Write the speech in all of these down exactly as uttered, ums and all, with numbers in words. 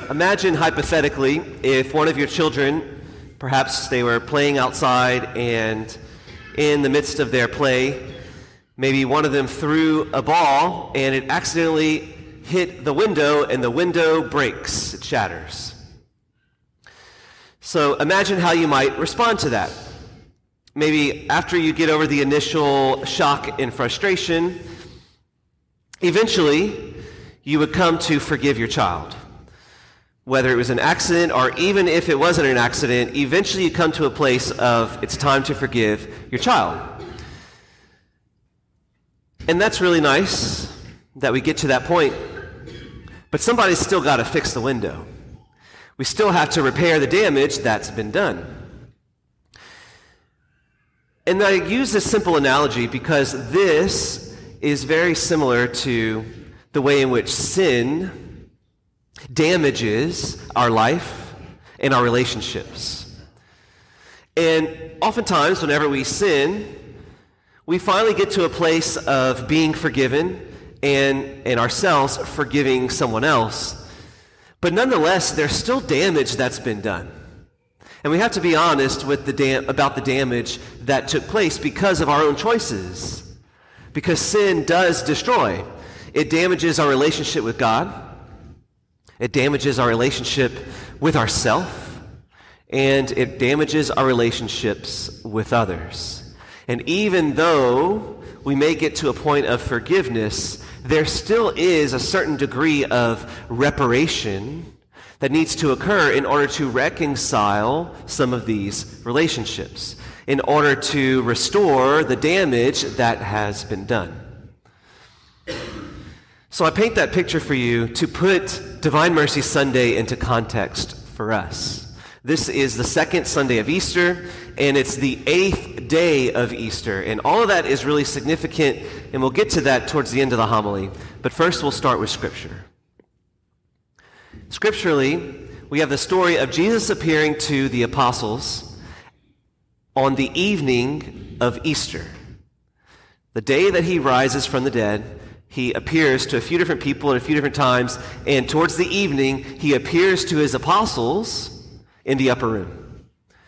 imagine hypothetically if one of your children, perhaps they were playing outside, and in the midst of their play, maybe one of them threw a ball and it accidentally hit the window and the window breaks, it shatters. So imagine how you might respond to that. Maybe after you get over the initial shock and frustration, eventually you would come to forgive your child. Whether it was an accident or even if it wasn't an accident, eventually you come to a place of it's time to forgive your child. And that's really nice that we get to that point. But somebody's still got to fix the window. We still have to repair the damage that's been done. And I use this simple analogy because this is very similar to the way in which sin damages our life and our relationships. And oftentimes, whenever we sin, we finally get to a place of being forgiven and, and ourselves forgiving someone else. But nonetheless, there's still damage that's been done. And we have to be honest with the dam- about the damage that took place because of our own choices. Because sin does destroy. It damages our relationship with God. It damages our relationship with ourselves, and it damages our relationships with others. And even though we may get to a point of forgiveness, there still is a certain degree of reparation that needs to occur in order to reconcile some of these relationships, in order to restore the damage that has been done. So I paint that picture for you to put Divine Mercy Sunday into context for us. This is the second Sunday of Easter, and it's the eighth day of Easter. And all of that is really significant, and we'll get to that towards the end of the homily. But first, we'll start with Scripture. Scripturally, we have the story of Jesus appearing to the apostles on the evening of Easter. The day that he rises from the dead, he appears to a few different people at a few different times, and towards the evening, he appears to his apostles in the upper room.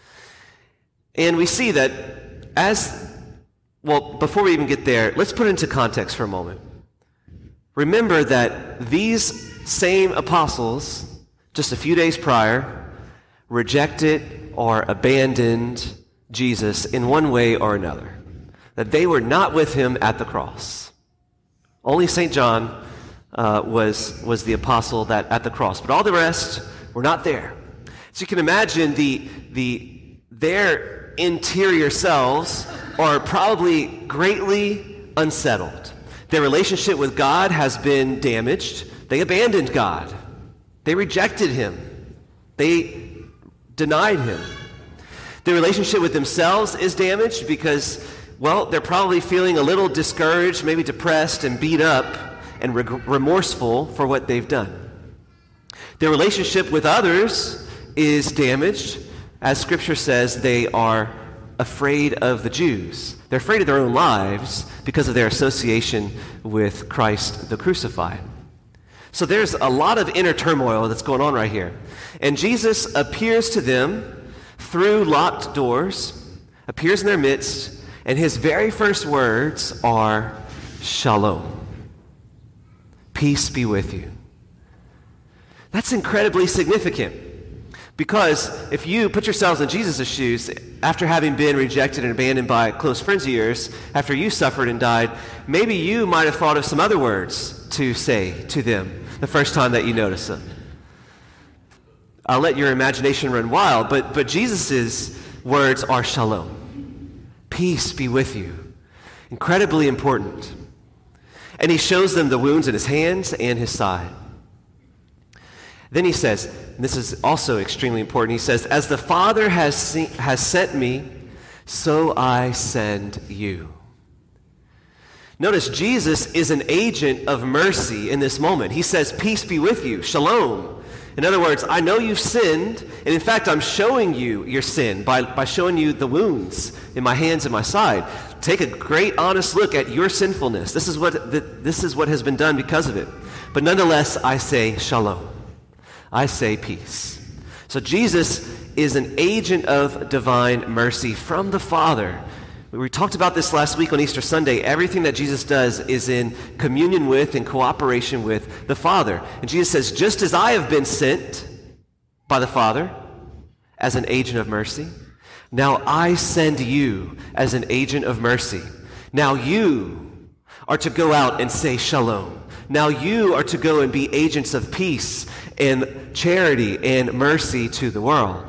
And we see that as, well, before we even get there, let's put it into context for a moment. Remember that these same apostles, just a few days prior, rejected or abandoned Jesus in one way or another. That they were not with him at the cross. Only Saint John uh, was, was the apostle that at the cross, but all the rest were not there. So you can imagine the, the, their interior selves are probably greatly unsettled. Their relationship with God has been damaged. They abandoned God. They rejected him. They denied him. Their relationship with themselves is damaged because, well, they're probably feeling a little discouraged, maybe depressed and beat up and reg- remorseful for what they've done. Their relationship with others is damaged. As Scripture says, they are afraid of the Jews. They're afraid of their own lives because of their association with Christ the crucified. So there's a lot of inner turmoil that's going on right here. And Jesus appears to them through locked doors, appears in their midst, and his very first words are, Shalom. Peace be with you. That's incredibly significant. Because if you put yourselves in Jesus' shoes, after having been rejected and abandoned by close friends of yours, after you suffered and died, maybe you might have thought of some other words to say to them the first time that you notice them. I'll let your imagination run wild, but, but Jesus' words are shalom. Peace be with you. Incredibly important. And he shows them the wounds in his hands and his side. Then he says, and this is also extremely important, he says, as the Father has seen, has sent me, so I send you. Notice Jesus is an agent of mercy in this moment. He says, peace be with you, shalom. In other words, I know you've sinned, and in fact, I'm showing you your sin by, by showing you the wounds in my hands and my side. Take a great, honest look at your sinfulness. This is what, the, this is what has been done because of it. But nonetheless, I say shalom. I say peace. So Jesus is an agent of divine mercy from the Father. We talked about this last week on Easter Sunday. Everything that Jesus does is in communion with and cooperation with the Father. And Jesus says, just as I have been sent by the Father as an agent of mercy, now I send you as an agent of mercy. Now you are to go out and say shalom. Now you are to go and be agents of peace and charity and mercy to the world.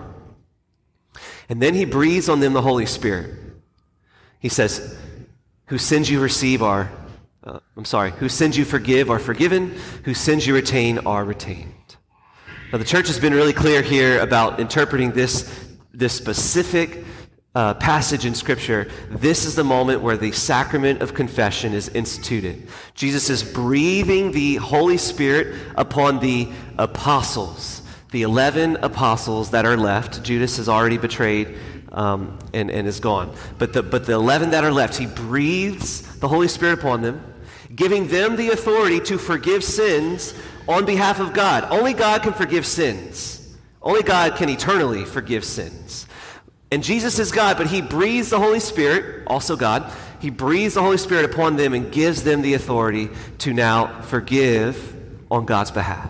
And then he breathes on them the Holy Spirit. He says, whose sins you receive are, uh, I'm sorry, whose sins you forgive are forgiven, whose sins you retain are retained. Now the church has been really clear here about interpreting this, this specific Uh, passage in Scripture. This is the moment where the sacrament of confession is instituted. Jesus is breathing the Holy Spirit upon the apostles, the eleven apostles that are left. Judas has already betrayed um, and, and is gone. But the, but the eleven that are left, he breathes the Holy Spirit upon them, giving them the authority to forgive sins on behalf of God. Only God can forgive sins. Only God can eternally forgive sins. And Jesus is God, but he breathes the Holy Spirit, also God, he breathes the Holy Spirit upon them and gives them the authority to now forgive on God's behalf.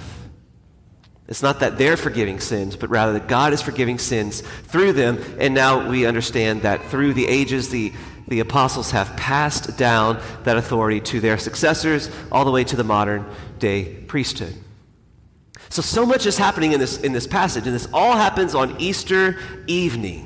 It's not that they're forgiving sins, but rather that God is forgiving sins through them. And now we understand that through the ages, the, the apostles have passed down that authority to their successors all the way to the modern day priesthood. So, so much is happening in this, in this passage, and this all happens on Easter evening.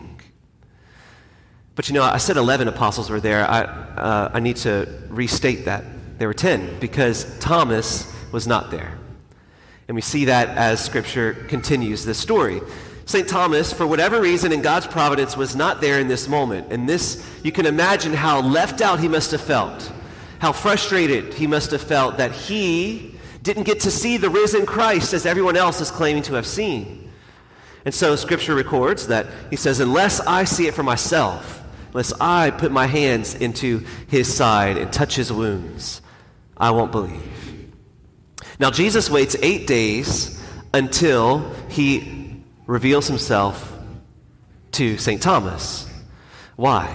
But you know, I said eleven apostles were there. I, uh, I need to restate that. There were ten, because Thomas was not there. And we see that as Scripture continues this story. Saint Thomas, for whatever reason in God's providence, was not there in this moment. And this, you can imagine how left out he must have felt, how frustrated he must have felt that he didn't get to see the risen Christ as everyone else is claiming to have seen. And so Scripture records that he says, unless I see it for myself, unless I put my hands into his side and touch his wounds, I won't believe. Now Jesus waits eight days until he reveals himself to Saint Thomas. Why?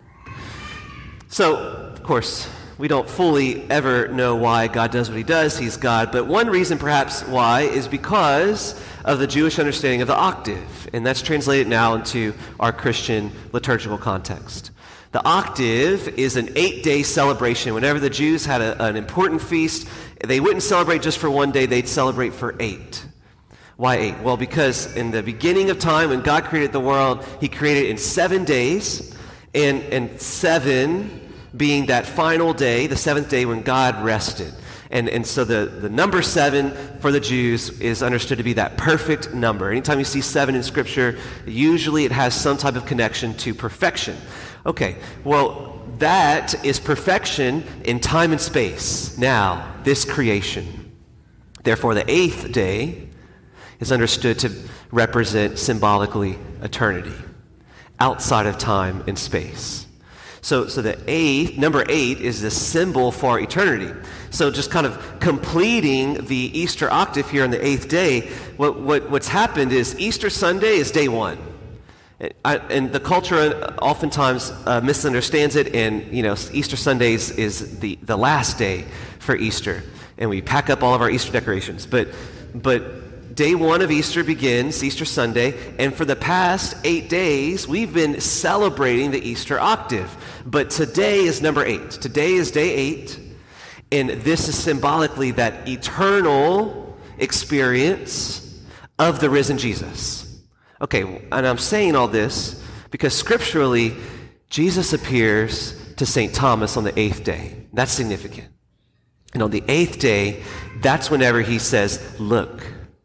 So, of course, we don't fully ever know why God does what he does. He's God. But one reason perhaps why is because of the Jewish understanding of the octave. And that's translated now into our Christian liturgical context. The octave is an eight-day celebration. Whenever the Jews had a, an important feast, they wouldn't celebrate just for one day. They'd celebrate for eight. Why eight? Well, because in the beginning of time, when God created the world, he created it in seven days. And, and seven being that final day, the seventh day when God rested. And, and so the, the number seven for the Jews is understood to be that perfect number. Anytime you see seven in Scripture, usually it has some type of connection to perfection. Okay, well, that is perfection in time and space. Now, this creation. Therefore, the eighth day is understood to represent symbolically eternity, outside of time and space. So, so the eighth, number eight, is the symbol for eternity. So just kind of completing the Easter octave here on the eighth day, what, what, what's happened is Easter Sunday is day one. I, and the culture oftentimes uh, misunderstands it, and you know, Easter Sundays is the, the last day for Easter, and we pack up all of our Easter decorations. But, but day one of Easter begins, Easter Sunday, and for the past eight days, we've been celebrating the Easter octave. But today is number eight. Today is day eight, and this is symbolically that eternal experience of the risen Jesus. Okay, and I'm saying all this because scripturally, Jesus appears to Saint Thomas on the eighth day. That's significant. And on the eighth day, that's whenever he says, look,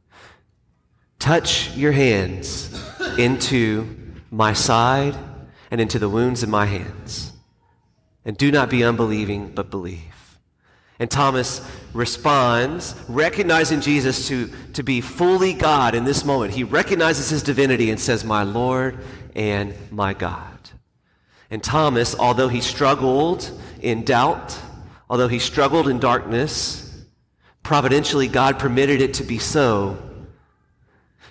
touch your hands into my side and into the wounds in my hands. And do not be unbelieving, but believe. And Thomas responds, recognizing Jesus to, to be fully God in this moment. He recognizes his divinity and says, my Lord and my God. And Thomas, although he struggled in doubt, although he struggled in darkness, providentially God permitted it to be so,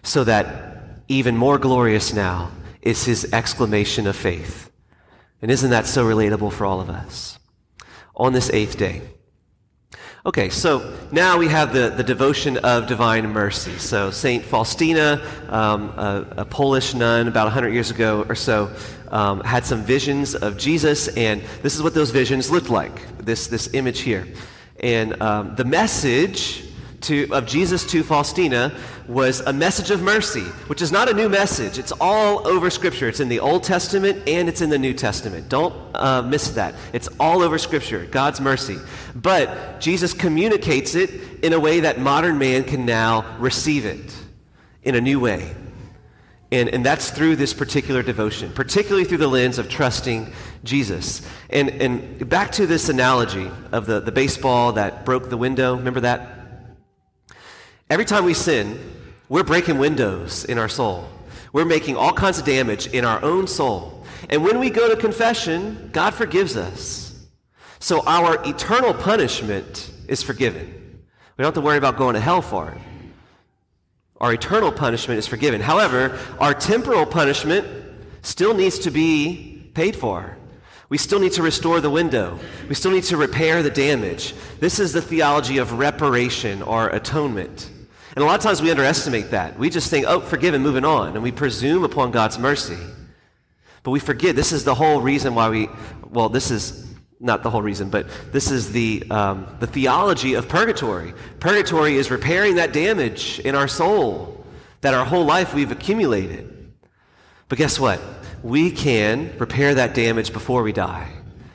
so that even more glorious now is his exclamation of faith. And isn't that so relatable for all of us? On this eighth day. Okay, so now we have the, the devotion of divine mercy. So Saint Faustina, um, a, a Polish nun about one hundred years ago or so, um, had some visions of Jesus, and this is what those visions looked like, this, this image here. And um, the message to, of Jesus to Faustina was a message of mercy, which is not a new message. It's all over Scripture. It's in the Old Testament and it's in the New Testament. Don't uh, miss that. It's all over Scripture, God's mercy. But Jesus communicates it in a way that modern man can now receive it in a new way. And, and that's through this particular devotion, particularly through the lens of trusting Jesus. And, and back to this analogy of the, the baseball that broke the window. Remember that? Every time we sin, we're breaking windows in our soul. We're making all kinds of damage in our own soul. And when we go to confession, God forgives us. So our eternal punishment is forgiven. We don't have to worry about going to hell for it. Our eternal punishment is forgiven. However, our temporal punishment still needs to be paid for. We still need to restore the window. We still need to repair the damage. This is the theology of reparation or atonement. And a lot of times we underestimate that. We just think, oh, forgiven, moving on. And we presume upon God's mercy. But we forget this is the whole reason why we, well, this is not the whole reason, but this is the, um, the theology of purgatory. Purgatory is repairing that damage in our soul that our whole life we've accumulated. But guess what? We can repair that damage before we die.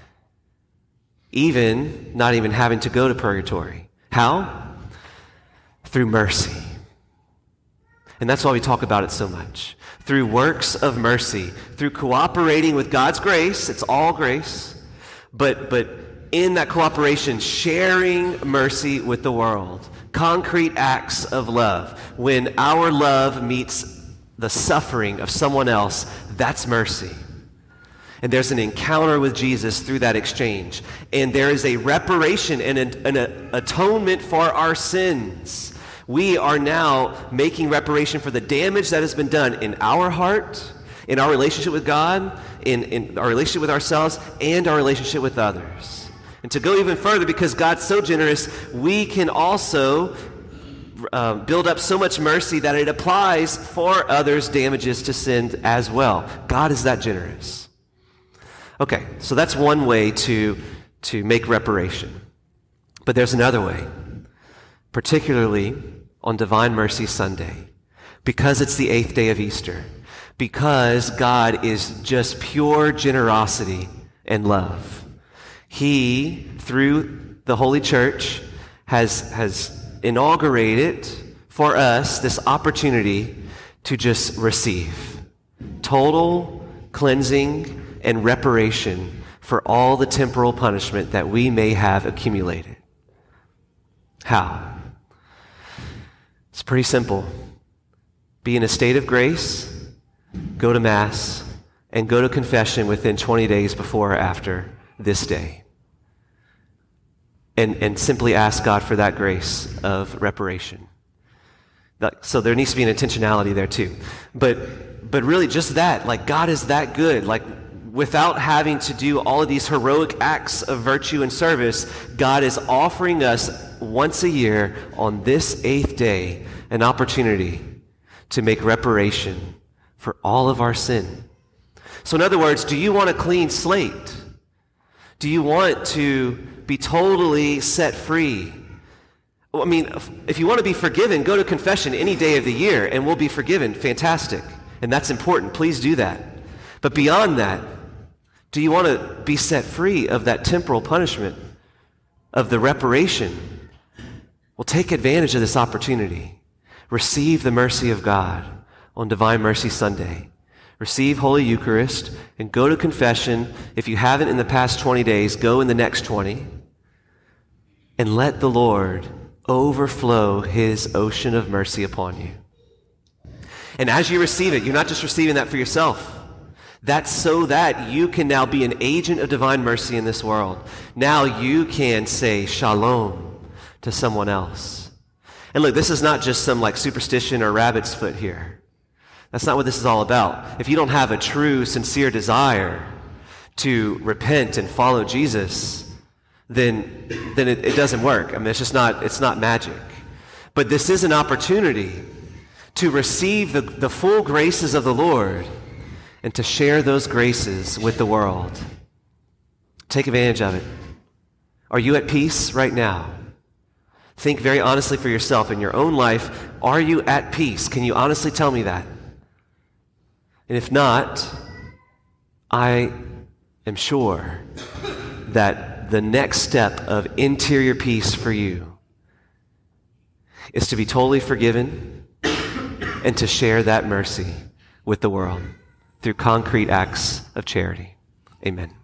Even not even having to go to purgatory. How? Through mercy. And that's why we talk about it so much. Through works of mercy, through cooperating with God's grace, it's all grace, but but in that cooperation, sharing mercy with the world. Concrete acts of love. When our love meets the suffering of someone else, that's mercy. And there's an encounter with Jesus through that exchange. And there is a reparation and an, an atonement for our sins. We are now making reparation for the damage that has been done in our heart, in our relationship with God, in, in our relationship with ourselves, and our relationship with others. And to go even further, because God's so generous, we can also uh, build up so much mercy that it applies for others' damages to sin as well. God is that generous. Okay, so that's one way to, to make reparation. But there's another way, particularly on Divine Mercy Sunday, because it's the eighth day of Easter, because God is just pure generosity and love. He, through the Holy Church, has, has inaugurated for us this opportunity to just receive total cleansing and reparation for all the temporal punishment that we may have accumulated. How? It's pretty simple. Be in a state of grace, go to Mass, and go to confession within twenty days before or after this day. And, and simply ask God for that grace of reparation. So there needs to be an intentionality there too. But, but really just that, like God is that good. Like without having to do all of these heroic acts of virtue and service, God is offering us once a year on this eighth day an opportunity to make reparation for all of our sin. So in other words, do you want a clean slate? Do you want to be totally set free? Well, I mean, if you want to be forgiven, go to confession any day of the year and we'll be forgiven. Fantastic. And that's important. Please do that. But beyond that, do you want to be set free of that temporal punishment, of the reparation? Well, take advantage of this opportunity. Receive the mercy of God on Divine Mercy Sunday. Receive Holy Eucharist and go to confession. If you haven't in the past twenty days, go in the next twenty. And let the Lord overflow his ocean of mercy upon you. And as you receive it, you're not just receiving that for yourself. That's so that you can now be an agent of divine mercy in this world. Now you can say shalom to someone else. And look, this is not just some like superstition or rabbit's foot here. That's not what this is all about. If you don't have a true, sincere desire to repent and follow Jesus, then, then it, it doesn't work. I mean, it's just not, it's not magic. But this is an opportunity to receive the, the full graces of the Lord and to share those graces with the world. Take advantage of it. Are you at peace right now? Think very honestly for yourself in your own life. Are you at peace? Can you honestly tell me that? And if not, I am sure that the next step of interior peace for you is to be totally forgiven and to share that mercy with the world through concrete acts of charity. Amen.